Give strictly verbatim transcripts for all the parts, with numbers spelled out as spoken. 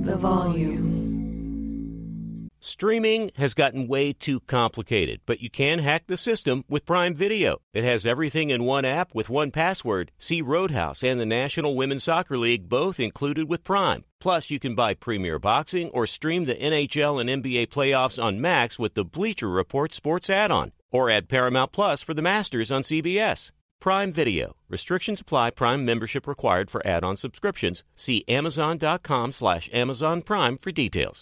the volume. Streaming has gotten way too complicated, but you can hack the system with Prime Video. It has everything in one app with one password. See Roadhouse and the National Women's Soccer League both included with Prime. Plus, you can buy Premier Boxing or stream the N H L and N B A playoffs on Max with the Bleacher Report Sports add-on. Or add Paramount Plus for the Masters on C B S. Prime Video. Restrictions apply. Prime membership required for add-on subscriptions. See Amazon.com slash Amazon Prime for details.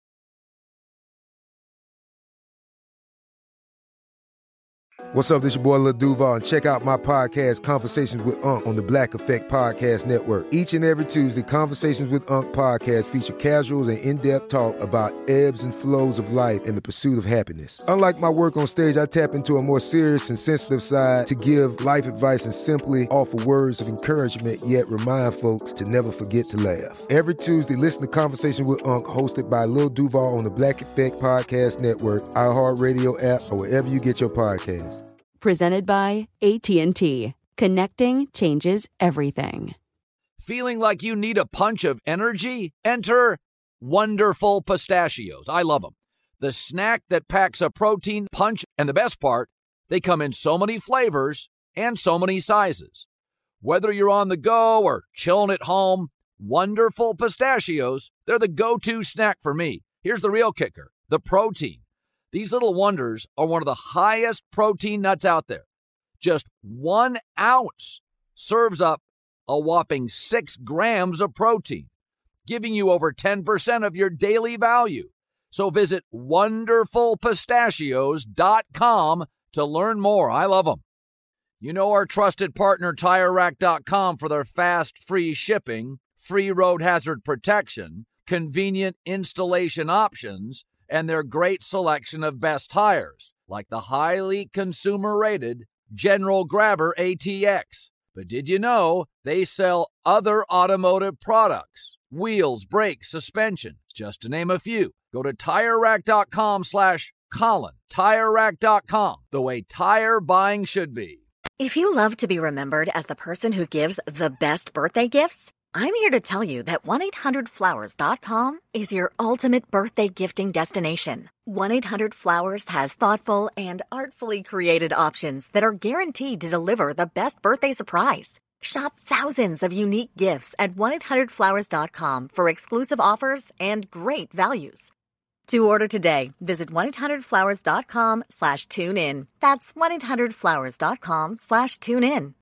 What's up, this your boy Lil Duval, and check out my podcast, Conversations with Unc, on the Black Effect Podcast Network. Each and every Tuesday, Conversations with Unc podcast feature casuals and in-depth talk about ebbs and flows of life and the pursuit of happiness. Unlike my work on stage, I tap into a more serious and sensitive side to give life advice and simply offer words of encouragement, yet remind folks to never forget to laugh. Every Tuesday, listen to Conversation with Unc, hosted by Lil Duval on the Black Effect Podcast Network, iHeartRadio app, or wherever you get your podcasts. Presented by A T and T. Connecting changes everything. Feeling like you need a punch of energy? Enter Wonderful Pistachios. I love them. The snack that packs a protein punch, and the best part, they come in so many flavors and so many sizes. Whether you're on the go or chilling at home, Wonderful Pistachios, they're the go-to snack for me. Here's the real kicker, the protein. These little wonders are one of the highest protein nuts out there. Just one ounce serves up a whopping six grams of protein, giving you over ten percent of your daily value. So visit wonderful pistachios dot com to learn more. I love them. You know our trusted partner, Tire Rack dot com, for their fast, free shipping, free road hazard protection, convenient installation options, and their great selection of best tires, like the highly consumer-rated General Grabber A T X. But did you know they sell other automotive products? Wheels, brakes, suspension, just to name a few. Go to Tire Rack dot com slash Colin. Tire Rack dot com, the way tire buying should be. If you love to be remembered as the person who gives the best birthday gifts, I'm here to tell you that one eight hundred flowers dot com is your ultimate birthday gifting destination. one eight hundred flowers has thoughtful and artfully created options that are guaranteed to deliver the best birthday surprise. Shop thousands of unique gifts at one eight hundred flowers dot com for exclusive offers and great values. To order today, visit one eight hundred flowers dot com slash tune in. That's one eight hundred flowers dot com slash tune in.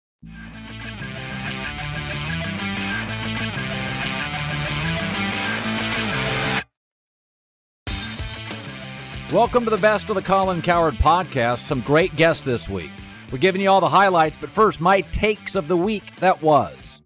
Welcome to the Best of the Colin Cowherd podcast. Some great guests this week. We're giving you all the highlights, but first, my takes of the week that was.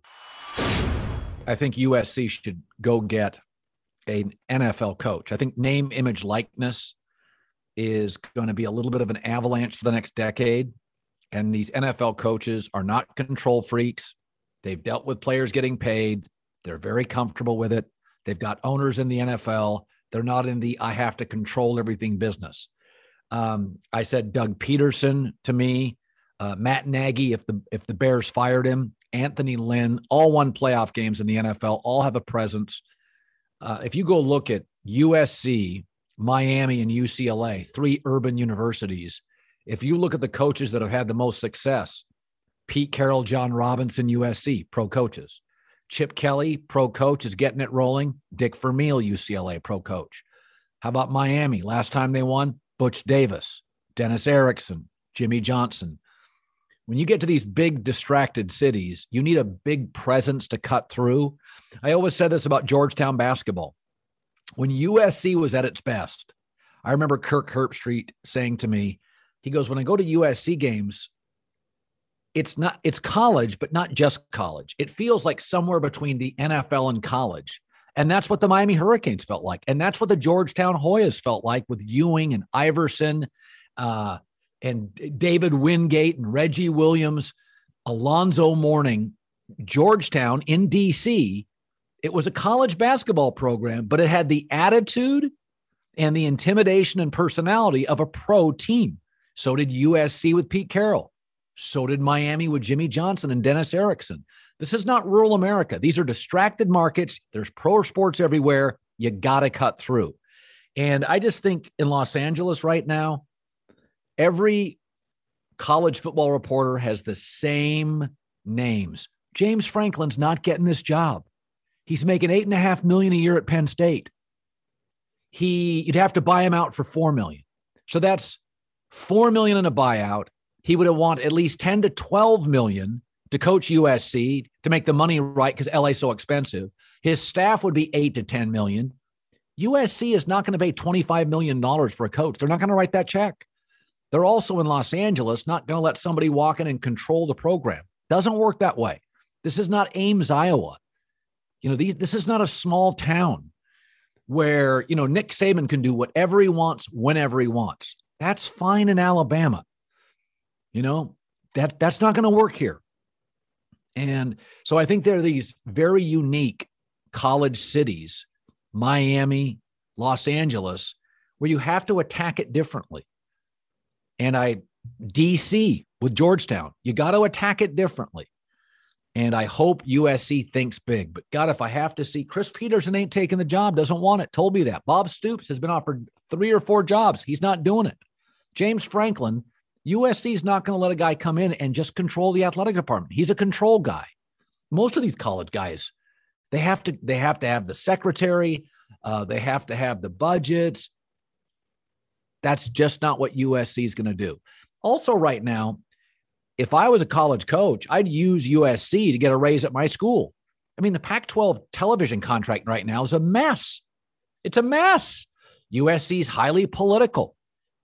I think U S C should go get an N F L coach. I think name, image, likeness is going to be a little bit of an avalanche for the next decade. And these N F L coaches are not control freaks. They've dealt with players getting paid. They're very comfortable with it. They've got owners in the N F L. They're not in the I have to control everything business. Um, I said Doug Peterson to me, uh, Matt Nagy, if the if the Bears fired him, Anthony Lynn, all won playoff games in the N F L, all have a presence. Uh, if you go look at U S C, Miami, and U C L A, three urban universities, if you look at the coaches that have had the most success, Pete Carroll, John Robinson, U S C, pro coaches. Chip Kelly, pro coach, is getting it rolling. Dick Vermeil, U C L A, pro coach. How about Miami? Last time they won, Butch Davis, Dennis Erickson, Jimmy Johnson. When you get to these big distracted cities, you need a big presence to cut through. I always said this about Georgetown basketball. When U S C was at its best, I remember Kirk Herbstreit saying to me, he goes, when I go to U S C games, it's not, it's college, but not just college. It feels like somewhere between the N F L and college. And that's what the Miami Hurricanes felt like. And that's what the Georgetown Hoyas felt like with Ewing and Iverson uh, and David Wingate and Reggie Williams, Alonzo Mourning. Georgetown in D C, it was a college basketball program, but it had the attitude and the intimidation and personality of a pro team. So did U S C with Pete Carroll. So did Miami with Jimmy Johnson and Dennis Erickson. This is not rural America. These are distracted markets. There's pro sports everywhere. You got to cut through. And I just think in Los Angeles right now, every college football reporter has the same names. James Franklin's not getting this job. He's making eight and a half million a year at Penn State. He, you'd have to buy him out for four million. So that's four million in a buyout. He would have want at least ten to twelve million to coach U S C to make the money right because L A's so expensive. His staff would be eight to ten million. U S C is not going to pay twenty-five million dollars for a coach. They're not going to write that check. They're also in Los Angeles, not going to let somebody walk in and control the program. Doesn't work that way. This is not Ames, Iowa. You know, these, this is not a small town where, you know, Nick Saban can do whatever he wants, whenever he wants. That's fine in Alabama. You know, that that's not going to work here. And so I think there are these very unique college cities, Miami, Los Angeles, where you have to attack it differently. And I, D C with Georgetown, you got to attack it differently. And I hope U S C thinks big. But God, if I have to see, Chris Peterson ain't taking the job, doesn't want it, told me that. Bob Stoops has been offered three or four jobs. He's not doing it. James Franklin, U S C is not going to let a guy come in and just control the athletic department. He's a control guy. Most of these college guys, they have to, they have to have the secretary. Uh, they have to have the budgets. That's just not what U S C is going to do. Also right now, if I was a college coach, I'd use U S C to get a raise at my school. I mean, the Pac twelve television contract right now is a mess. It's a mess. U S C is highly political.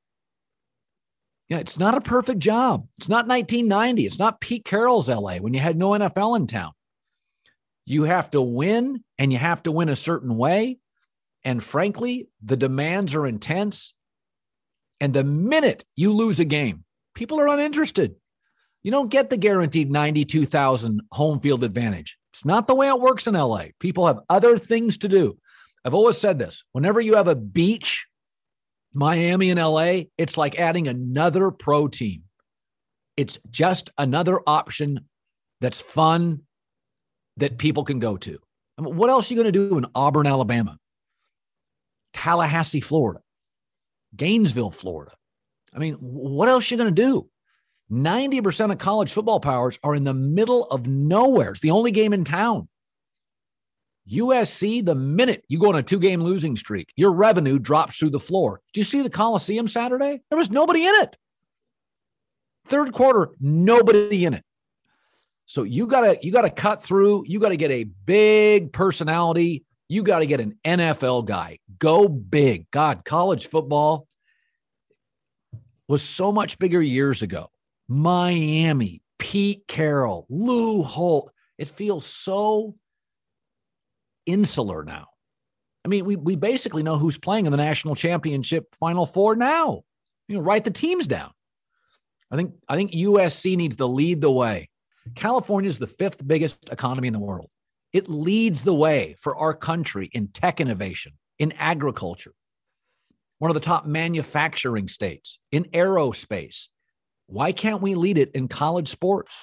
Yeah, it's not a perfect job. It's not nineteen ninety. It's not Pete Carroll's L A when you had no N F L in town. You have to win, and you have to win a certain way. And frankly, the demands are intense. And the minute you lose a game, people are uninterested. You don't get the guaranteed ninety-two thousand home field advantage. It's not the way it works in L A. People have other things to do. I've always said this. Whenever you have a beach, Miami and L A, it's like adding another pro team. It's just another option that's fun that people can go to. I mean, what else are you going to do in Auburn, Alabama? Tallahassee, Florida? Gainesville, Florida? I mean, what else are you going to do? ninety percent of college football powers are in the middle of nowhere. It's the only game in town. U S C, the minute you go on a two-game losing streak, your revenue drops through the floor. Did you see the Coliseum Saturday? There was nobody in it. Third quarter, nobody in it. So you gotta you gotta cut through. You gotta get a big personality. You gotta get an N F L guy. Go big. God, college football was so much bigger years ago. Miami, Pete Carroll, Lou Holt. It feels so insular now. I mean, we we basically know who's playing in the national championship Final Four now. You know, write the teams down. I think I think U S C needs to lead the way. California is the fifth biggest economy in the world. It leads the way for our country in tech innovation, in agriculture. One of the top manufacturing states, in aerospace. Why can't we lead it in college sports?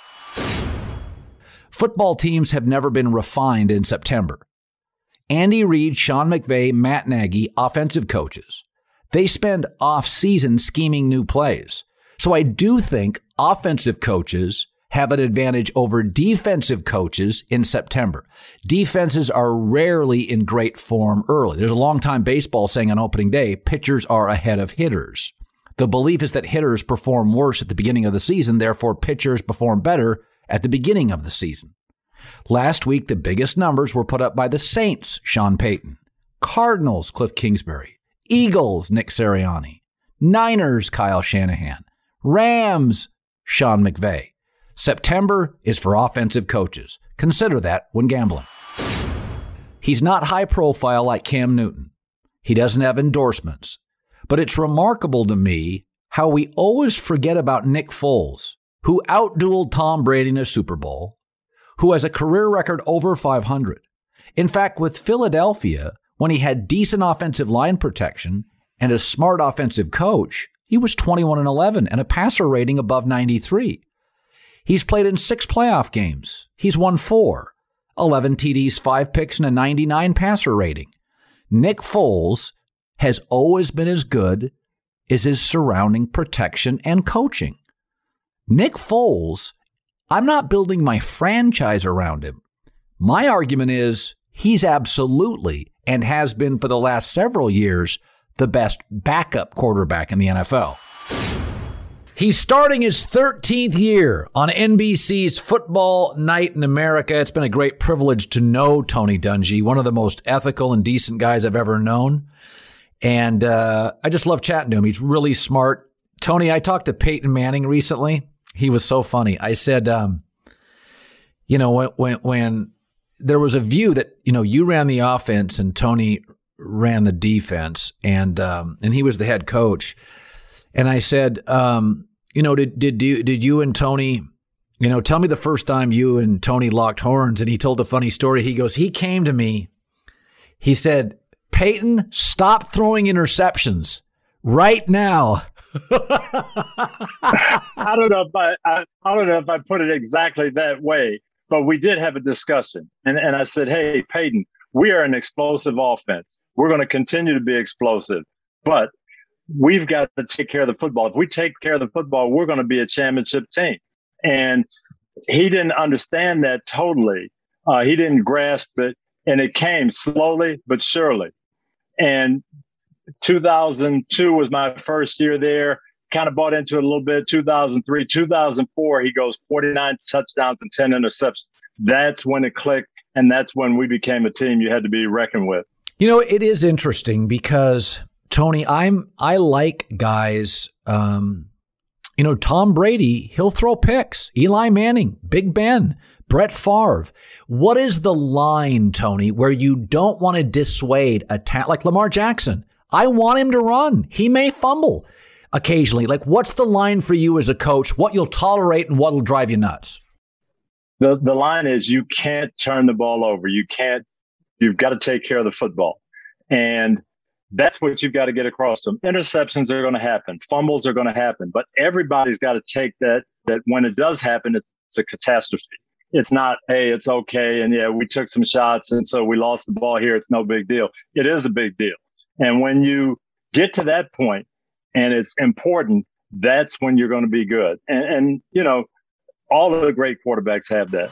Football teams have never been refined in September. Andy Reid, Sean McVay, Matt Nagy, offensive coaches, they spend off-season scheming new plays. So I do think offensive coaches have an advantage over defensive coaches in September. Defenses are rarely in great form early. There's a long-time baseball saying on opening day, pitchers are ahead of hitters. The belief is that hitters perform worse at the beginning of the season, therefore pitchers perform better at the beginning of the season. Last week, the biggest numbers were put up by the Saints, Sean Payton, Cardinals, Cliff Kingsbury, Eagles, Nick Sirianni, Niners, Kyle Shanahan, Rams, Sean McVay. September is for offensive coaches. Consider that when gambling. He's not high profile like Cam Newton. He doesn't have endorsements. But it's remarkable to me how we always forget about Nick Foles, who outdueled Tom Brady in a Super Bowl, who has a career record over five hundred. In fact, with Philadelphia, when he had decent offensive line protection and a smart offensive coach, he was twenty-one and eleven and a passer rating above ninety-three. He's played in six playoff games. He's won four, eleven T Ds, five picks, and a ninety-nine passer rating. Nick Foles has always been as good as his surrounding protection and coaching. Nick Foles, I'm not building my franchise around him. My argument is he's absolutely, and has been for the last several years, the best backup quarterback in the N F L. He's starting his thirteenth year on N B C's Football Night in America. It's been a great privilege to know Tony Dungy, one of the most ethical and decent guys I've ever known. And uh, I just love chatting to him. He's really smart. Tony, I talked to Peyton Manning recently. He was so funny. I said, um, you know, when, when, when there was a view that, you know, you ran the offense and Tony ran the defense, and um, and he was the head coach. And I said, um, you know, did did you did you and Tony, you know, tell me the first time you and Tony locked horns? And he told a funny story. He goes, he came to me. He said, Peyton, stop throwing interceptions right now. I don't know if I, I I don't know if I put it exactly that way, but we did have a discussion. And and I said, hey, Peyton, we are an explosive offense. We're going to continue to be explosive, but we've got to take care of the football. If we take care of the football, we're going to be a championship team. And he didn't understand that totally. Uh, he didn't grasp it, and it came slowly but surely. And two thousand two was my first year there. Kind of bought into it a little bit. two thousand three, two thousand four, he goes forty-nine touchdowns and ten interceptions. That's when it clicked, and that's when we became a team you had to be reckoned with. You know, it is interesting because Tony, I'm I like guys. Um, you know, Tom Brady, he'll throw picks. Eli Manning, Big Ben, Brett Favre. What is the line, Tony, where you don't want to dissuade a talent like Lamar Jackson? I want him to run. He may fumble occasionally. Like, what's the line for you as a coach? What you'll tolerate and what will drive you nuts? The the line is you can't turn the ball over. You can't. You've got to take care of the football, and that's what you've got to get across to them. Interceptions are going to happen. Fumbles are going to happen. But everybody's got to take that, that when it does happen, it's a catastrophe. It's not, hey, it's okay. And yeah, we took some shots, and so we lost the ball here. It's no big deal. It is a big deal. And when you get to that point and it's important, that's when you're going to be good. And, and you know, all of the great quarterbacks have that.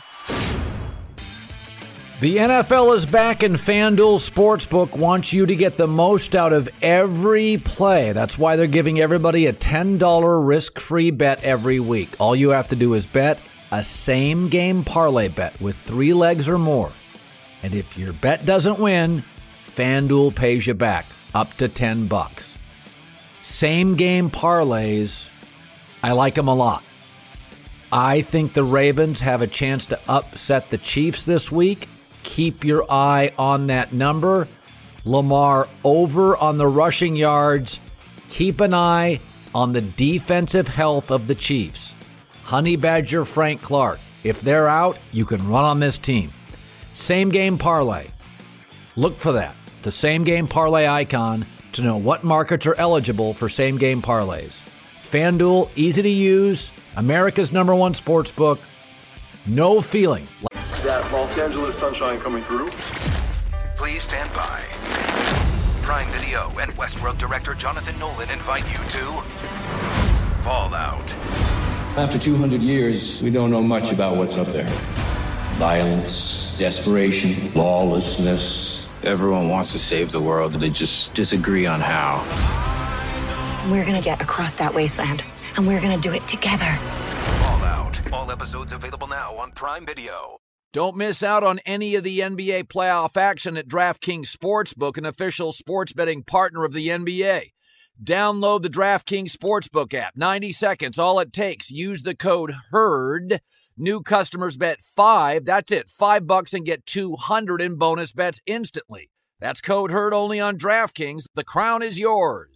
The N F L is back, and FanDuel Sportsbook wants you to get the most out of every play. That's why they're giving everybody a ten dollars risk-free bet every week. All you have to do is bet a same-game parlay bet with three legs or more. And if your bet doesn't win, FanDuel pays you back up to ten bucks. Same-game parlays, I like them a lot. I think the Ravens have a chance to upset the Chiefs this week. Keep your eye on that number. Lamar over on the rushing yards. Keep an eye on the defensive health of the Chiefs. Honey Badger Frank Clark. If they're out, you can run on this team. Same game parlay. Look for that. The same game parlay icon to know what markets are eligible for same game parlays. FanDuel, easy to use. America's number one sports book. No feeling. That Los Angeles sunshine coming through. Please stand by. Prime Video and Westworld director Jonathan Nolan invite you to Fallout. After two hundred years, we don't know much about what's up there. Violence, desperation, lawlessness. Everyone wants to save the world, they just disagree on how. We're gonna get across that wasteland, and we're gonna do it together. Fallout. All episodes available now on Prime Video. Don't miss out on any of the N B A playoff action at DraftKings Sportsbook, an official sports betting partner of the N B A. Download the DraftKings Sportsbook app. ninety seconds, all it takes. Use the code HERD. New customers bet five. That's it. Five bucks and get two hundred in bonus bets instantly. That's code HERD only on DraftKings. The crown is yours.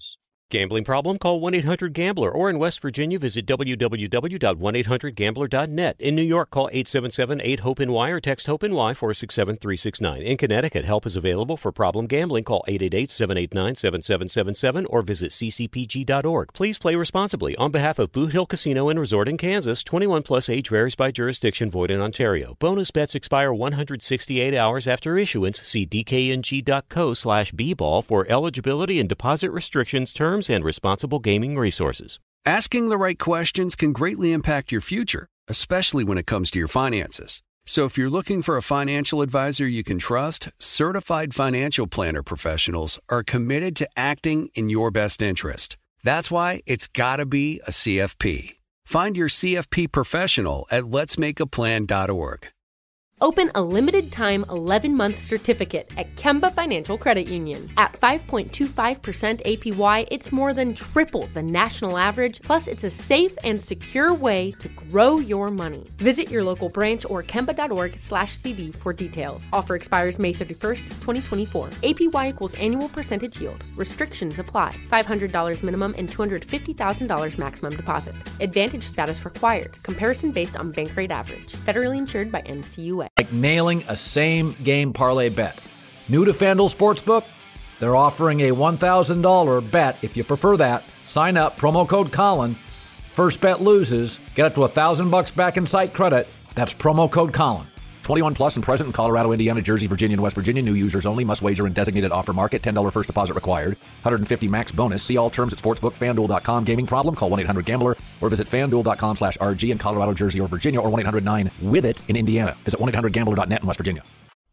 Gambling problem? Call one eight hundred gambler, or in West Virginia, visit w w w dot one eight hundred gambler dot net. In New York, call eight seven seven eight hope N Y or text HOPE-NY four six seven three six nine. In Connecticut, help is available for problem gambling. Call eight eight eight seven eight nine seven seven seven seven or visit c c p g dot org. Please play responsibly. On behalf of Boot Hill Casino and Resort in Kansas, twenty-one plus age varies by jurisdiction, void in Ontario. Bonus bets expire one hundred sixty-eight hours after issuance. See d k n g dot co slash b ball for eligibility and deposit restrictions, terms, and responsible gaming resources. Asking the right questions can greatly impact your future, especially when it comes to your finances. So if you're looking for a financial advisor you can trust, certified financial planner professionals are committed to acting in your best interest. That's why it's got to be a C F P. Find your C F P professional at lets make a plan dot org. Open a limited-time eleven-month certificate at Kemba Financial Credit Union. At five point two five percent A P Y, it's more than triple the national average, plus it's a safe and secure way to grow your money. Visit your local branch or kemba dot org slash c d for details. Offer expires May thirty-first, twenty twenty-four. A P Y equals annual percentage yield. Restrictions apply. five hundred dollars minimum and two hundred fifty thousand dollars maximum deposit. Advantage status required. Comparison based on bank rate average. Federally insured by N C U A. Like nailing a same-game parlay bet. New to FanDuel Sportsbook, they're offering a one thousand dollars bet. If you prefer that, sign up, promo code Colin. First bet loses, get up to one thousand bucks back in site credit. That's promo code Colin. twenty-one plus and present in Colorado, Indiana, Jersey, Virginia, and West Virginia. New users only. Must wager in designated offer market. ten dollars first deposit required. one hundred fifty max bonus. See all terms at sportsbook fanduel dot com. Gaming problem? Call one eight hundred gambler or visit fanduel dot com slash R G in Colorado, Jersey, or Virginia, or one eight hundred nine with it in Indiana. Visit one eight hundred gambler dot net in West Virginia.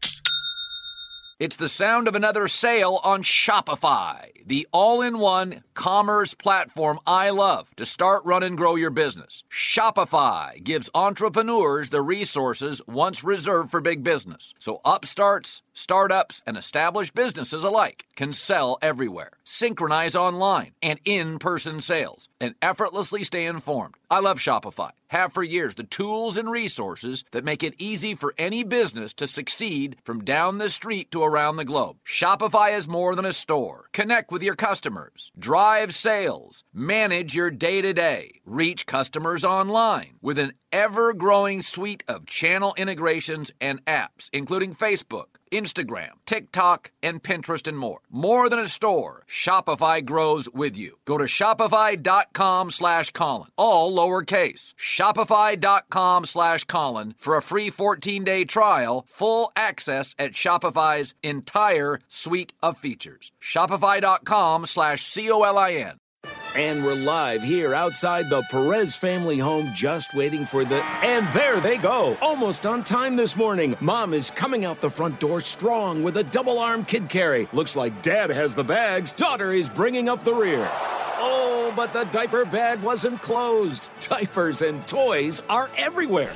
It's the sound of another sale on Shopify, the all-in-one commerce platform I love to start, run, and grow your business. Shopify gives entrepreneurs the resources once reserved for big business, so upstarts, startups, and established businesses alike can sell everywhere, synchronize online and in-person sales, and effortlessly stay informed. I love Shopify. Have for years the tools and resources that make it easy for any business to succeed from down the street to around the globe. Shopify is more than a store. Connect with your customers, drive sales, manage your day-to-day, reach customers online with an ever-growing suite of channel integrations and apps, including Facebook, Instagram, TikTok, and Pinterest, and more. More than a store, Shopify grows with you. Go to shopify.com slash Colin, all lowercase. Shopify.com slash Colin for a free fourteen-day trial, full access at Shopify's entire suite of features. Shopify.com slash C O L I N. And we're live here outside the Perez family home, just waiting for the... And there they go, almost on time this morning. Mom is coming out the front door strong with a double-arm kid carry. Looks like Dad has the bags. Daughter is bringing up the rear. Oh, but the diaper bag wasn't closed. Diapers and toys are everywhere.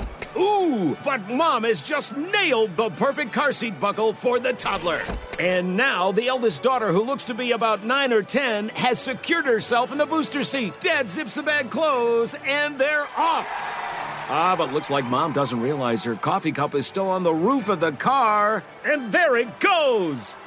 Ooh, but Mom has just nailed the perfect car seat buckle for the toddler. And now the eldest daughter, who looks to be about nine or ten, has secured herself in the booster seat. Dad zips the bag closed, and they're off. Ah, but looks like Mom doesn't realize her coffee cup is still on the roof of the car. And there it goes.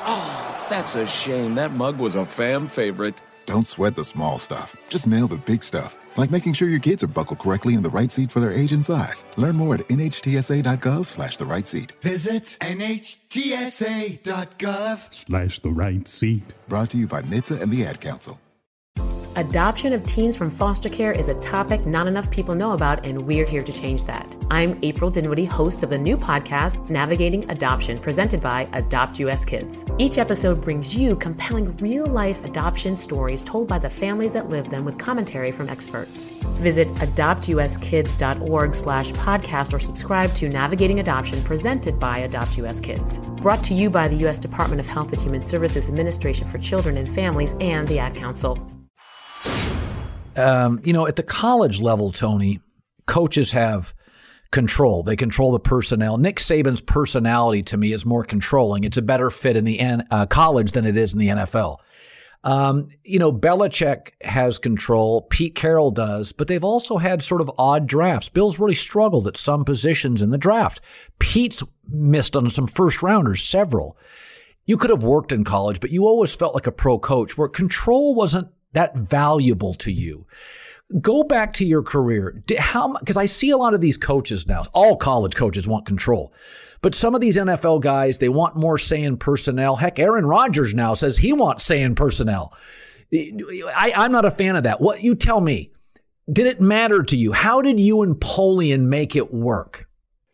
Oh, that's a shame. That mug was a fam favorite. Don't sweat the small stuff. Just nail the big stuff. Like making sure your kids are buckled correctly in the right seat for their age and size. Learn more at nhtsa.gov slash the right seat. Visit nhtsa.gov slash the right seat. Brought to you by N H T S A and the Ad Council. Adoption of teens from foster care is a topic not enough people know about, and we're here to change that. I'm April Dinwiddie, host of the new podcast, Navigating Adoption, presented by Adopt U S Kids. Each episode brings you compelling real-life adoption stories told by the families that live them with commentary from experts. Visit adoptuskids.org slash podcast or subscribe to Navigating Adoption, presented by Adopt U S Kids. Brought to you by the U S Department of Health and Human Services Administration for Children and Families and the Ad Council. Um, you know, at the college level, Tony, coaches have control. They control the personnel. Nick Saban's personality, to me, is more controlling. It's a better fit in the N- uh, college than it is in the N F L. Um, you know, Belichick has control. Pete Carroll does, but they've also had sort of odd drafts. Bill's really struggled at some positions in the draft. Pete's missed on some first rounders, several. you could have worked in college, but you always felt like a pro coach where control wasn't that valuable to you. Go back to your career. How, because I see a lot of these coaches now, all college coaches want control, but some of these N F L guys, they want more say in personnel. Heck, Aaron Rodgers now says he wants say in personnel. I, I'm not a fan of that. What you tell me, did it matter to you? How did you and Polian make it work?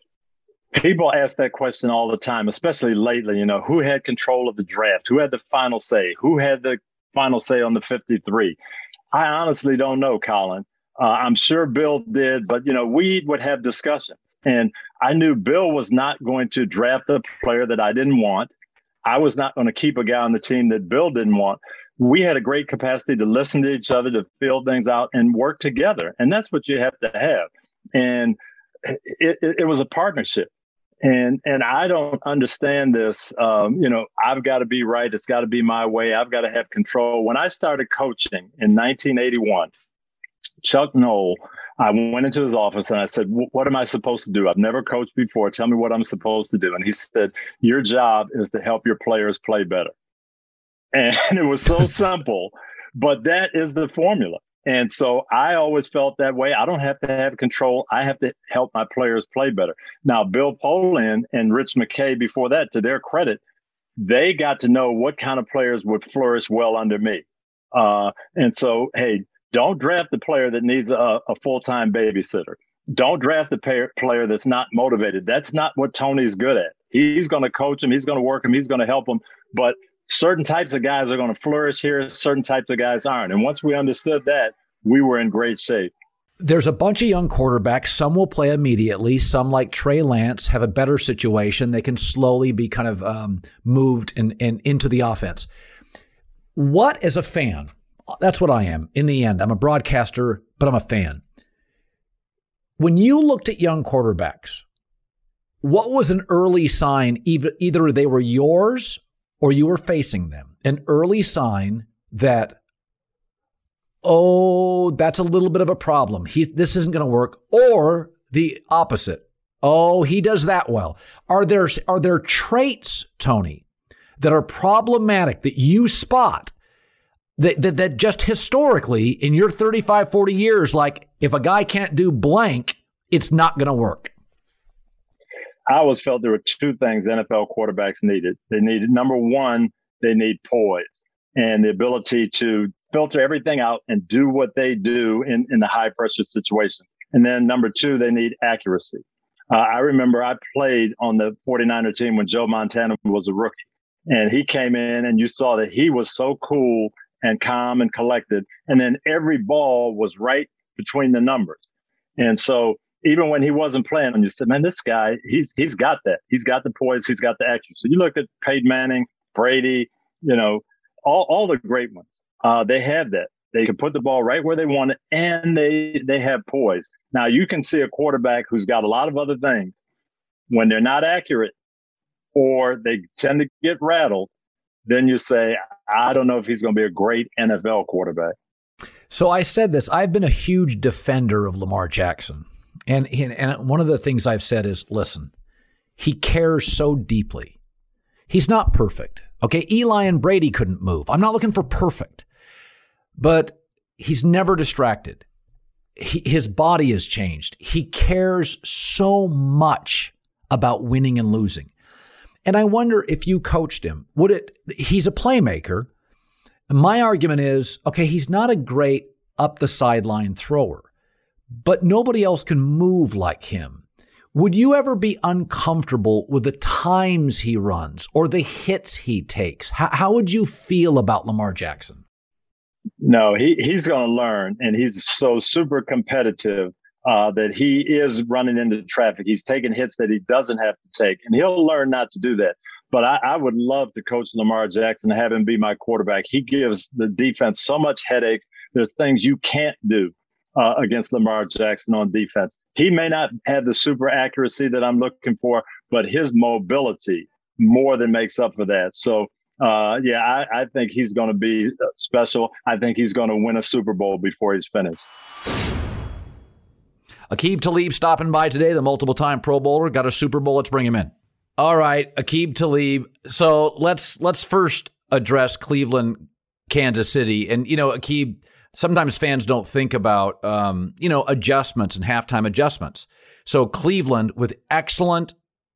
People ask that question all the time, especially lately. You know, who had control of the draft? Who had the final say? Who had the final say on the fifty-three? I honestly don't know, Colin. Uh, I'm sure Bill did, but, you know, we would have discussions. And I knew Bill was not going to draft a player that I didn't want. I was not going to keep a guy on the team that Bill didn't want. We had a great capacity to listen to each other, to feel things out and work together. And that's what you have to have. And it, it, it was a partnership. And and I don't understand this. Um, you know, I've got to be right. It's got to be my way. I've got to have control. When I started coaching in nineteen eighty-one, Chuck Noll, I went into his office and I said, what am I supposed to do? I've never coached before. Tell me what I'm supposed to do. And he said, your job is to help your players play better. And it was so simple, but that is the formula. And so I always felt that way. I don't have to have control. I have to help my players play better. Now, Bill Polian and Rich McKay, before that, to their credit, they got to know what kind of players would flourish well under me. Uh, and so, hey, don't draft the player that needs a, a full-time babysitter. Don't draft the pay- player that's not motivated. That's not what Tony's good at. He's going to coach him. He's going to work him. He's going to help him. But certain types of guys are going to flourish here. Certain types of guys aren't. And once we understood that, we were in great shape. There's a bunch of young quarterbacks. Some will play immediately. Some, like Trey Lance, have a better situation. They can slowly be kind of um, moved and in, in, into the offense. What, as a fan, that's what I am. In the end, I'm a broadcaster, but I'm a fan. When you looked at young quarterbacks, what was an early sign, either, either they were yours or you were facing them, an early sign that, oh, that's a little bit of a problem. He's, this isn't going to work. Or the opposite. Oh, he does that well. Are there, are there traits, Tony, that are problematic that you spot that, that, that just historically in your thirty-five, forty years, like if a guy can't do blank, it's not going to work? I always felt there were two things N F L quarterbacks needed. They needed, number one, they need poise and the ability to filter everything out and do what they do in, in the high pressure situations. And then number two, they need accuracy. Uh, I remember I played on the 49er team when Joe Montana was a rookie, and he came in and you saw that he was so cool and calm and collected. And then every ball was right between the numbers. And so even when he wasn't playing, and you said, man, this guy, he's he's got that. He's got the poise. He's got the accuracy. So you look at Peyton Manning, Brady, you know, all, all the great ones. Uh, they have that. They can put the ball right where they want it, and they they have poise. Now, you can see a quarterback who's got a lot of other things. When they're not accurate or they tend to get rattled, then you say, I don't know if he's going to be a great N F L quarterback. So I said this. I've been a huge defender of Lamar Jackson. And, and one of the things I've said is, listen, he cares so deeply. He's not perfect. Okay, Eli and Brady couldn't move. I'm not looking for perfect. But he's never distracted. He, his body has changed. He cares so much about winning and losing. And I wonder if you coached him, would it, he's a playmaker. My argument is, okay, he's not a great up the sideline thrower, but nobody else can move like him. Would you ever be uncomfortable with the times he runs or the hits he takes? How, how would you feel about Lamar Jackson? No, he, he's going to learn, and he's so super competitive uh, that he is running into traffic. He's taking hits that he doesn't have to take, and he'll learn not to do that. But I, I would love to coach Lamar Jackson and have him be my quarterback. He gives the defense so much headache. There's things you can't do uh, against Lamar Jackson on defense. He may not have the super accuracy that I'm looking for, but his mobility more than makes up for that. So, uh, yeah, I, I think he's going to be special. I think he's going to win a Super Bowl before he's finished. Aqib Talib stopping by today, the multiple-time Pro Bowler. Got a Super Bowl. Let's bring him in. All right, Aqib Talib. So let's let's first address Cleveland, Kansas City. And, you know, Aqib, sometimes fans don't think about, um, you know, adjustments and halftime adjustments. So Cleveland, with excellent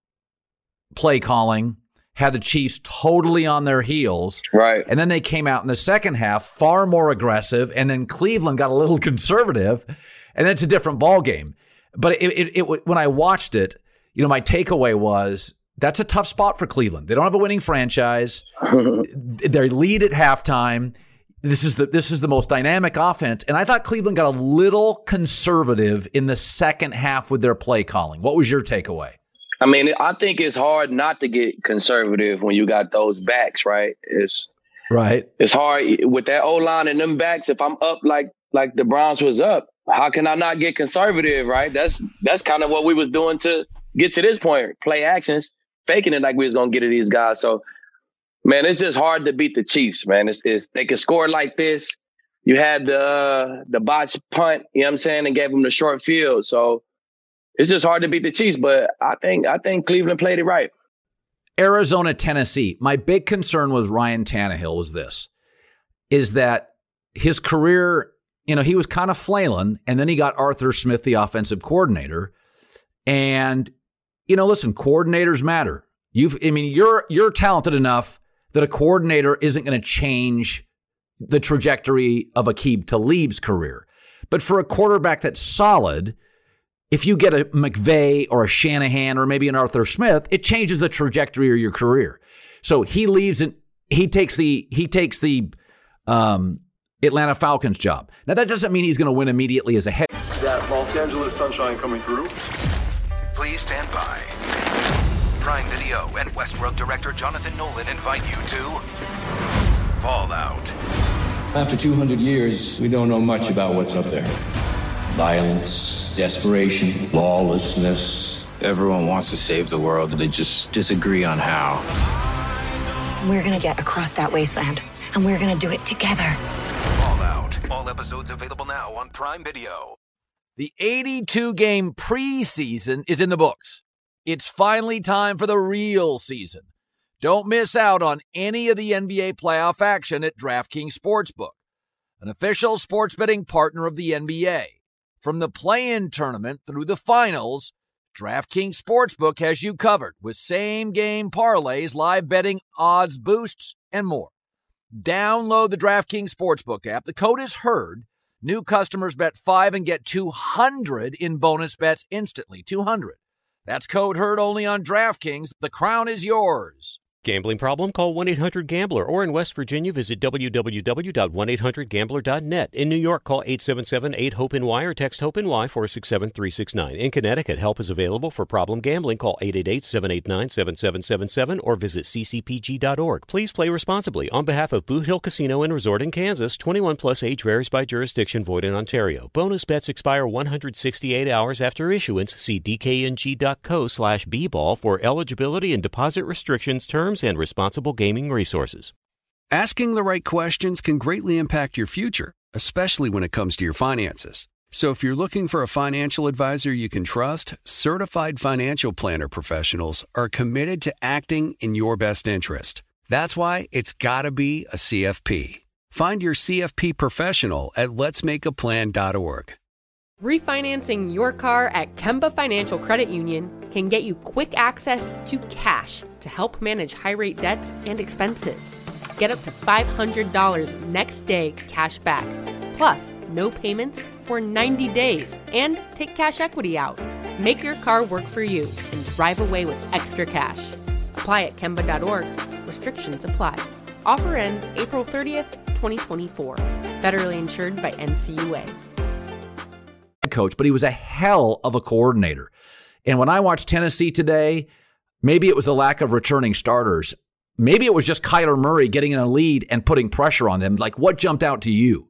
play calling, had the Chiefs totally on their heels. Right. And then they came out in the second half far more aggressive, and then Cleveland got a little conservative, and then it's a different ball game. But it, it, it when I watched it, you know, my takeaway was that's a tough spot for Cleveland. They don't have a winning franchise. They lead at halftime. This is the this is the most dynamic offense. And I thought Cleveland got a little conservative in the second half with their play calling. What was your takeaway? I mean, I think it's hard not to get conservative when you got those backs, right? It's right. It's hard with that O-line and them backs. If I'm up like like the Browns was up, how can I not get conservative, right? That's that's kind of what we was doing to get to this point. Play actions, faking it like we was going to get to these guys. So, man, it's just hard to beat the Chiefs, man. It's, it's they can score like this. You had the uh, the botch punt, you know what I'm saying, and gave them the short field. So it's just hard to beat the Chiefs, but I think I think Cleveland played it right. Arizona, Tennessee. My big concern with Ryan Tannehill was this, is that his career, you know, he was kind of flailing, and then he got Arthur Smith, the offensive coordinator. And, you know, listen, coordinators matter. You've, I mean, you're you're talented enough that a coordinator isn't going to change the trajectory of Aqib Talib's career. But for a quarterback that's solid, if you get a McVay or a Shanahan or maybe an Arthur Smith, it changes the trajectory of your career. So he leaves and he takes the he takes the um, Atlanta Falcons job. Now that doesn't mean he's going to win immediately as a head. That Los Angeles sunshine coming through. Please stand by. Prime Video and Westworld director Jonathan Nolan invite you to Fallout. After two hundred years, we don't know much about what's up there. Violence, desperation, lawlessness. Everyone wants to save the world, they just disagree on how. We're gonna get across that wasteland, and we're gonna do it together. Fallout. All episodes available now on Prime Video. The eighty-two game preseason is in the books. It's finally time for the real season. Don't miss out on any of the N B A playoff action at DraftKings Sportsbook, an official sports betting partner of the N B A. From the play-in tournament through the finals, DraftKings Sportsbook has you covered with same-game parlays, live betting, odds boosts, and more. Download the DraftKings Sportsbook app. The code is HEARD. New customers bet five and get two hundred in bonus bets instantly. two hundred. That's code HEARD only on DraftKings. The crown is yours. Gambling problem? Call one eight hundred gambler, or in West Virginia, visit w w w dot one eight hundred gambler dot net. In New York, call eight seven seven eight hope N Y or text HOPE-NY four six seven three six nine. In Connecticut, help is available for problem gambling. Call eight eight eight seven eight nine seven seven seven seven or visit c c p g dot org. Please play responsibly. On behalf of Boot Hill Casino and Resort in Kansas, twenty-one plus age varies by jurisdiction, void in Ontario. Bonus bets expire one hundred sixty-eight hours after issuance. See d k n g dot co slash b ball for eligibility and deposit restrictions, terms, and responsible gaming resources. Asking the right questions can greatly impact your future, especially when it comes to your finances. So if you're looking for a financial advisor you can trust, certified financial planner professionals are committed to acting in your best interest. That's why it's got to be a C F P. Find your C F P professional at lets make a plan dot org. Refinancing your car at Kemba Financial Credit Union can get you quick access to cash to help manage high-rate debts and expenses. Get up to five hundred dollars next day cash back, plus no payments for ninety days, and take cash equity out. Make your car work for you and drive away with extra cash. Apply at kemba dot org. Restrictions apply. Offer ends April thirtieth, twenty twenty-four. Federally insured by N C U A. Coach, but he was a hell of a coordinator. And when I watched Tennessee today, maybe it was the lack of returning starters. Maybe it was just Kyler Murray getting in a lead and putting pressure on them. Like, what jumped out to you?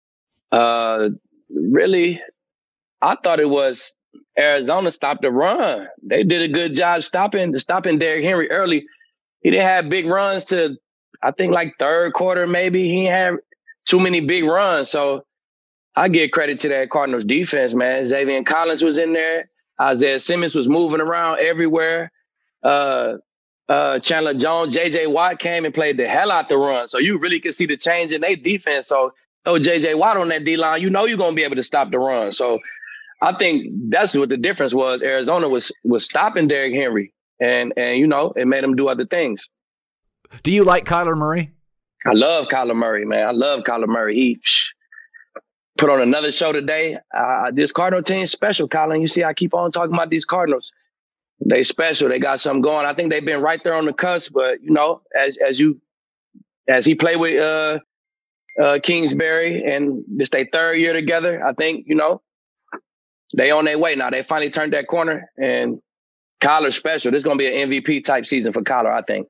Uh, really, I thought it was Arizona stopped the run. They did a good job stopping stopping Derrick Henry early. He didn't have big runs to, I think, like third quarter maybe. He had too many big runs. So I give credit to that Cardinals defense, man. Xavier Collins was in there. Isaiah Simmons was moving around everywhere. uh, uh, Chandler Jones, J J Watt came and played the hell out the run. So you really could see the change in their defense. So throw J J Watt on that D-line, you know you're going to be able to stop the run. So I think that's what the difference was. Arizona was was stopping Derrick Henry, and, and you know, it made him do other things. Do you like Kyler Murray? I love Kyler Murray, man. I love Kyler Murray. He psh, put on another show today. Uh, this Cardinal team is special, Colin. You see, I keep on talking about these Cardinals. They special. They got something going. I think they've been right there on the cusp. But you know, as as you as he played with uh, uh, Kingsbury, and this their third year together, I think you know they on their way now. They finally turned that corner, and Kyler's special. This is going to be an M V P type season for Kyler, I think.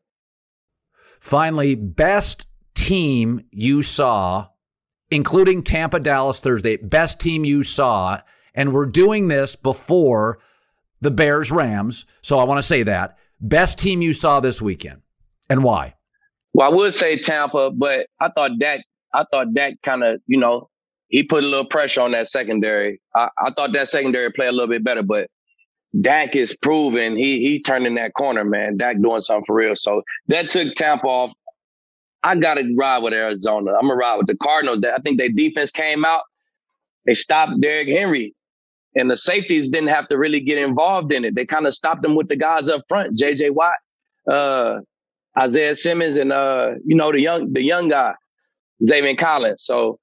Finally, best team you saw, including Tampa, Dallas Thursday. Best team you saw, and we're doing this before the Bears Rams, so I want to say that. Best team you saw this weekend, and why? Well, I would say Tampa, but I thought Dak, I thought Dak kind of, you know, he put a little pressure on that secondary. I, I thought that secondary played a little bit better, but Dak is proven he he turning that corner, man. Dak doing something for real. So that took Tampa off. I got to ride with Arizona. I'm going to ride with the Cardinals. I think their defense came out. They stopped Derrick Henry. And the safeties didn't have to really get involved in it. They kind of stopped them with the guys up front, J J Watt, uh, Isaiah Simmons, and uh, you know the young the young guy, Xavier Collins. So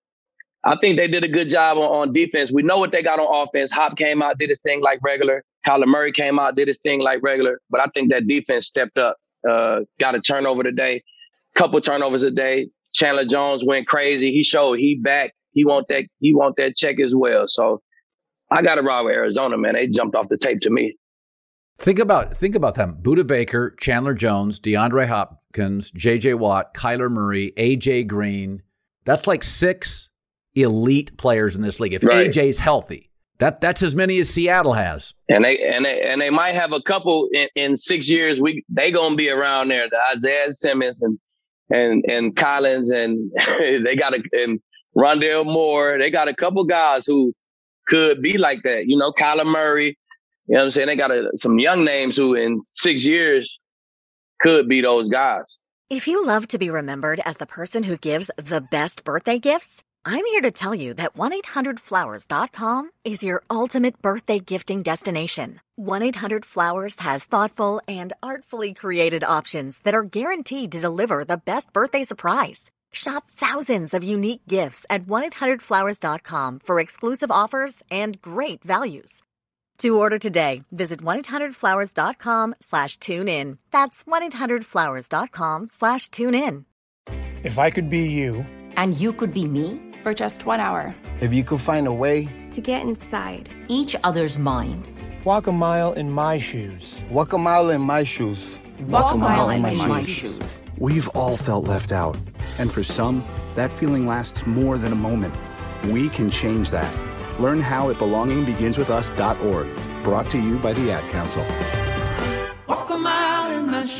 I think they did a good job on, on defense. We know what they got on offense. Hop came out, did his thing like regular. Kyler Murray came out, did his thing like regular. But I think that defense stepped up. Uh, got a turnover today, couple turnovers a day. Chandler Jones went crazy. He showed he back. He want that. He want that check as well. So. I got to ride with Arizona, man. They jumped off the tape to me. Think about think about them. Budda Baker, Chandler Jones, DeAndre Hopkins, J J Watt, Kyler Murray, A J Green. That's like six elite players in this league. If right. A J's healthy, that that's as many as Seattle has. And they and they and they might have a couple in, in six years. We they gonna be around there. The Isaiah Simmons and and and Collins and they got a and Rondale Moore. They got a couple guys who could be like that, you know, Kyler Murray, you know what I'm saying? They got a, some young names who in six years could be those guys. If you love to be remembered as the person who gives the best birthday gifts, I'm here to tell you that one eight hundred flowers dot com is your ultimate birthday gifting destination. one eight hundred flowers has thoughtful and artfully created options that are guaranteed to deliver the best birthday surprise. Shop thousands of unique gifts at one eight hundred flowers dot com for exclusive offers and great values. To order today, visit one eight hundred flowers dot com slash tune in. That's one eight hundred flowers dot com slash tune in. If I could be you. And you could be me. For just one hour. If you could find a way. To get inside. Each other's mind. Walk a mile in my shoes. Walk a mile in my shoes. Walk, Walk a mile, mile in, in my, my shoes. shoes. We've all felt left out. And for some, that feeling lasts more than a moment. We can change that. Learn how at belonging begins with us dot org. Brought to you by the Ad Council. Walk a mile in my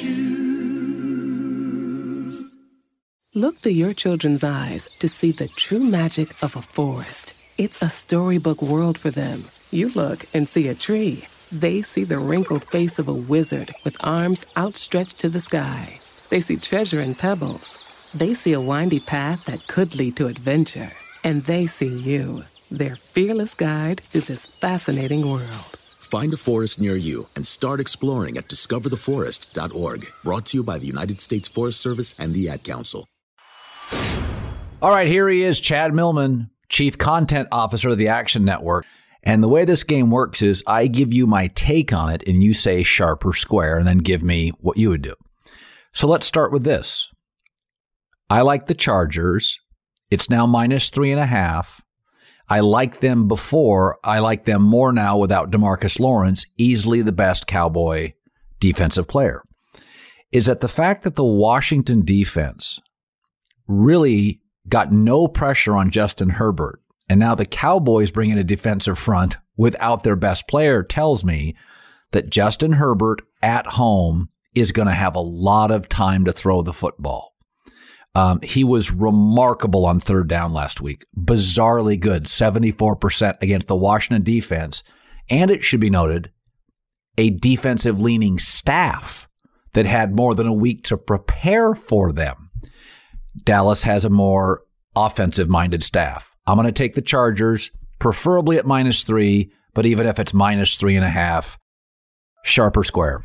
shoes. Look through your children's eyes to see the true magic of a forest. It's a storybook world for them. You look and see a tree. They see the wrinkled face of a wizard with arms outstretched to the sky. They see treasure in pebbles. They see a windy path that could lead to adventure. And they see you, their fearless guide through this fascinating world. Find a forest near you and start exploring at discover the forest dot org. Brought to you by the United States Forest Service and the Ad Council. All right, here he is, Chad Millman, Chief Content Officer of the Action Network. And the way this game works is I give you my take on it, and you say sharp or square, and then give me what you would do. So let's start with this. I like the Chargers. It's now minus three and a half. I liked them before. I like them more now without DeMarcus Lawrence, easily the best Cowboy defensive player. Is that the fact that the Washington defense really got no pressure on Justin Herbert, and now the Cowboys bring in a defensive front without their best player tells me that Justin Herbert at home is going to have a lot of time to throw the football. Um, he was remarkable on third down last week. Bizarrely good, seventy-four percent against the Washington defense. And it should be noted, a defensive-leaning staff that had more than a week to prepare for them. Dallas has a more offensive-minded staff. I'm going to take the Chargers, preferably at minus three, but even if it's minus three and a half, sharp or square.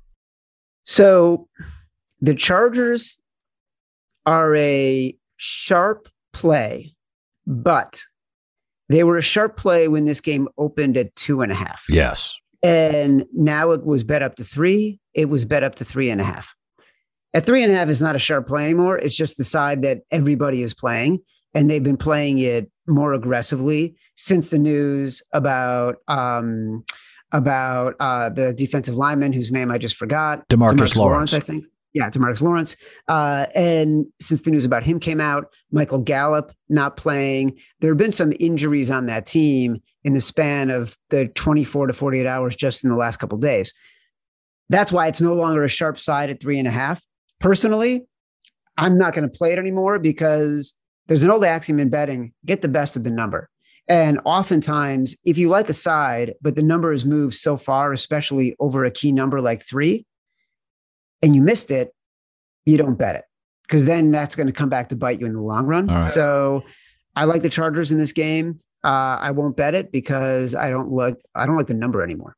So the Chargers are a sharp play, but they were a sharp play when this game opened at two and a half. Yes. And now it was bet up to three. It was bet up to three and a half. At three and a half is not a sharp play anymore. It's just the side that everybody is playing. And they've been playing it more aggressively since the news about um, about uh, the defensive lineman whose name I just forgot. DeMarcus, DeMarcus Lawrence. Lawrence, I think. Yeah, DeMarcus Lawrence. Uh, and since the news about him came out, Michael Gallup not playing. There have been some injuries on that team in the span of the twenty-four to forty-eight hours just in the last couple of days. That's why it's no longer a sharp side at three and a half. Personally, I'm not going to play it anymore because there's an old axiom in betting, get the best of the number. And oftentimes, if you like a side, but the number has moved so far, especially over a key number like three, and you missed it, you don't bet it because then that's going to come back to bite you in the long run. Right. So I like the Chargers in this game. Uh, I won't bet it because I don't like, I don't like the number anymore.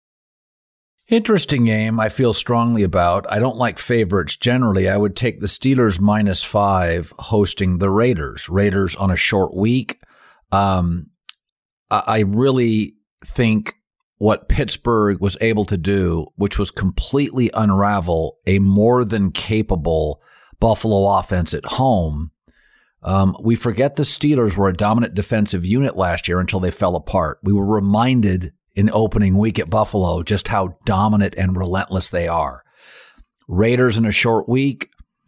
Interesting game I feel strongly about. I don't like favorites generally. I would take the Steelers minus five hosting the Raiders. Raiders on a short week. Um, I really think what Pittsburgh was able to do, which was completely unravel a more than capable Buffalo offense at home. Um, we forget the Steelers were a dominant defensive unit last year until they fell apart. We were reminded in opening week at Buffalo just how dominant and relentless they are. Raiders in a short week,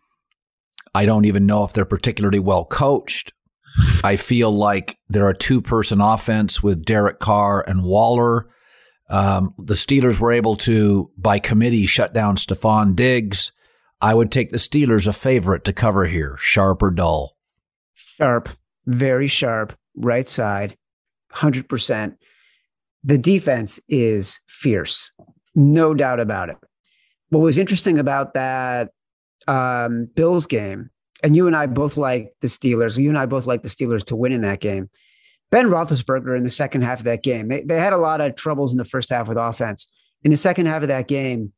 I don't even know if they're particularly well coached. I feel like they're a two-person offense with Derek Carr and Waller. Um, the Steelers were able to, by committee, shut down Stephon Diggs. I would take the Steelers a favorite to cover here, sharp or dull. Sharp, very sharp, right side, one hundred percent. The defense is fierce, no doubt about it. What was interesting about that um, Bills game, and you and I both like the Steelers, you and I both like the Steelers to win in that game. Ben Roethlisberger in the second half of that game, they, they had a lot of troubles in the first half with offense. In the second half of that game,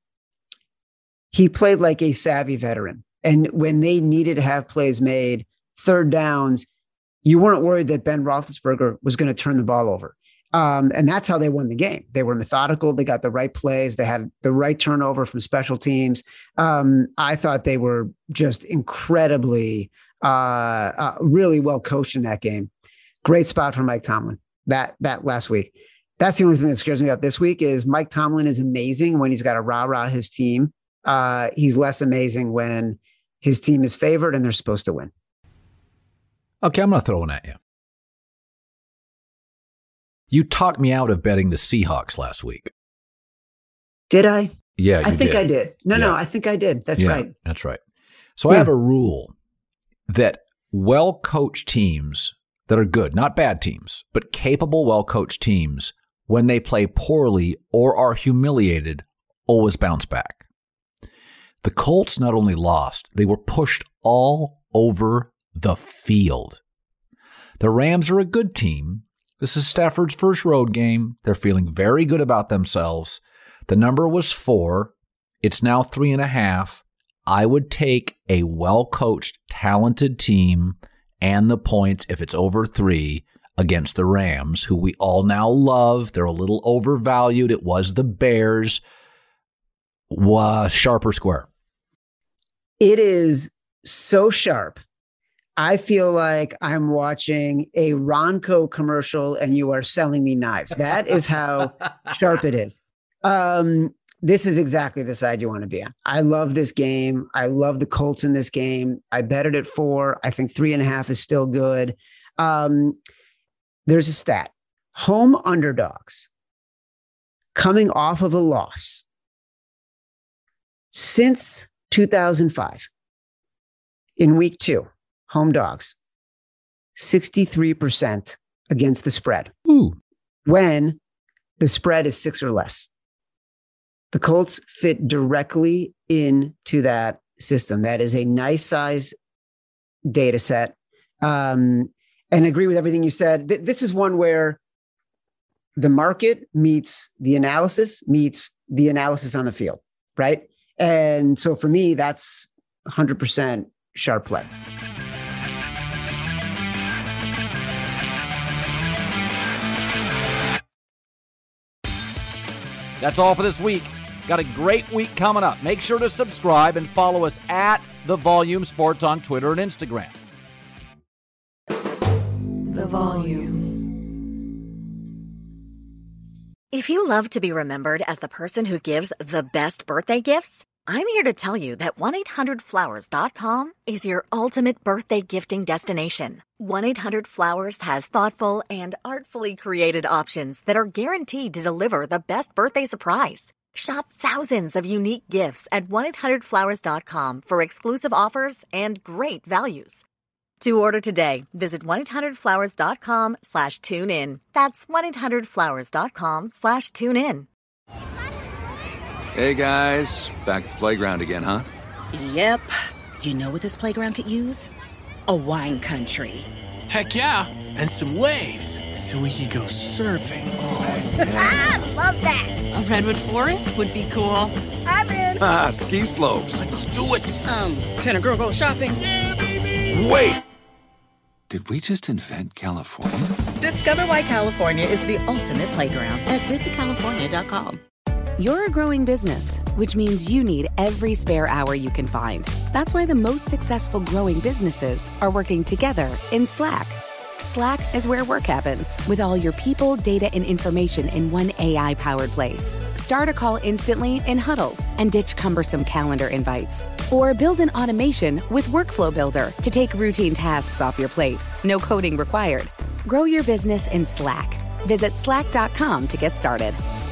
he played like a savvy veteran. And when they needed to have plays made, third downs, you weren't worried that Ben Roethlisberger was going to turn the ball over. Um, and that's how they won the game. They were methodical. They got the right plays. They had the right turnover from special teams. Um, I thought they were just incredibly, uh, uh, really well coached in that game. Great spot for Mike Tomlin that, that last week. That's the only thing that scares me about this week is Mike Tomlin is amazing when he's got to rah-rah his team. Uh, he's less amazing when his team is favored and they're supposed to win. Okay, I'm going to throw one at you. You talked me out of betting the Seahawks last week. Did I? Yeah, you I think did. I did. No, yeah. no, I think I did. That's yeah, right. That's right. So yeah. I have a rule that well-coached teams that are good, not bad teams, but capable, well-coached teams, when they play poorly or are humiliated, always bounce back. The Colts not only lost, they were pushed all over the field. The Rams are a good team. This is Stafford's first road game. They're feeling very good about themselves. The number was four. It's now three and a half. I would take a well-coached, talented team and the points if it's over three against the Rams, who we all now love. They're a little overvalued. It was the Bears. Was sharp or square? It is so sharp. I feel like I'm watching a Ronco commercial and you are selling me knives. That is how sharp it is. Um, this is exactly the side you want to be on. I love this game. I love the Colts in this game. I bet it at four. I think three and a half is still good. Um, there's a stat. Home underdogs coming off of a loss since two thousand five in week two. Home dogs, sixty-three percent against the spread. Ooh. When the spread is six or less. The Colts fit directly into that system. That is a nice size data set. Um, and agree with everything you said. Th- this is one where the market meets the analysis, meets the analysis on the field, right? And so for me, that's one hundred percent sharp play. That's all for this week. Got a great week coming up. Make sure to subscribe and follow us at The Volume Sports on Twitter and Instagram. The Volume. If you love to be remembered as the person who gives the best birthday gifts, I'm here to tell you that one eight hundred flowers dot com is your ultimate birthday gifting destination. one eight hundred flowers has thoughtful and artfully created options that are guaranteed to deliver the best birthday surprise. Shop thousands of unique gifts at one eight hundred flowers dot com for exclusive offers and great values. To order today, visit one eight hundred flowers dot com slash tune in. That's one eight hundred flowers dot com slash tune in. Hey guys, back at the playground again, huh? Yep. You know what this playground could use? A wine country. Heck yeah, and some waves so we could go surfing. Oh, yeah. Ah, love that. A redwood forest would be cool. I'm in. Ah, ski slopes. Let's do it. Um, can a girl go shopping? Yeah, baby. Wait. Did we just invent California? Discover why California is the ultimate playground at visit california dot com. You're a growing business, which means you need every spare hour you can find. That's why the most successful growing businesses are working together in Slack. Slack is where work happens, with all your people, data, and information in one A I-powered place. Start a call instantly in huddles and ditch cumbersome calendar invites. Or build an automation with Workflow Builder to take routine tasks off your plate. No coding required. Grow your business in Slack. Visit slack dot com to get started.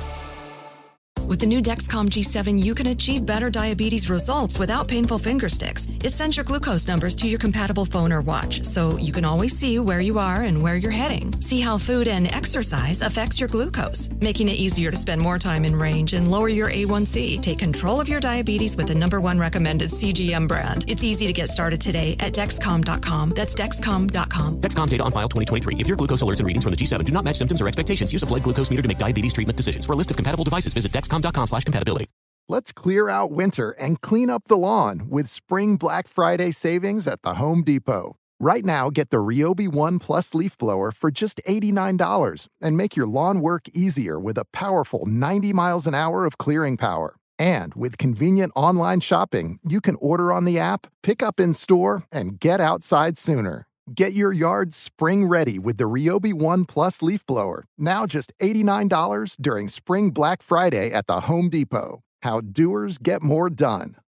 With the new Dexcom G seven, you can achieve better diabetes results without painful finger sticks. It sends your glucose numbers to your compatible phone or watch, so you can always see where you are and where you're heading. See how food and exercise affects your glucose, making it easier to spend more time in range and lower your A one C. Take control of your diabetes with the number one recommended C G M brand. It's easy to get started today at Dexcom dot com. That's Dexcom dot com. Dexcom data on file twenty twenty-three. If your glucose alerts and readings from the G seven do not match symptoms or expectations, use a blood glucose meter to make diabetes treatment decisions. For a list of compatible devices, visit Dexcom dot com slash compatibility. Let's clear out winter and clean up the lawn with Spring Black Friday savings at the Home Depot. Right now, get the Ryobi One Plus leaf blower for just eighty-nine dollars and make your lawn work easier with a powerful ninety miles an hour of clearing power. And with convenient online shopping, you can order on the app, pick up in store, and get outside sooner. Get your yard spring ready with the Ryobi One Plus leaf blower, now just eighty-nine dollars during Spring Black Friday at the Home Depot. How doers get more done.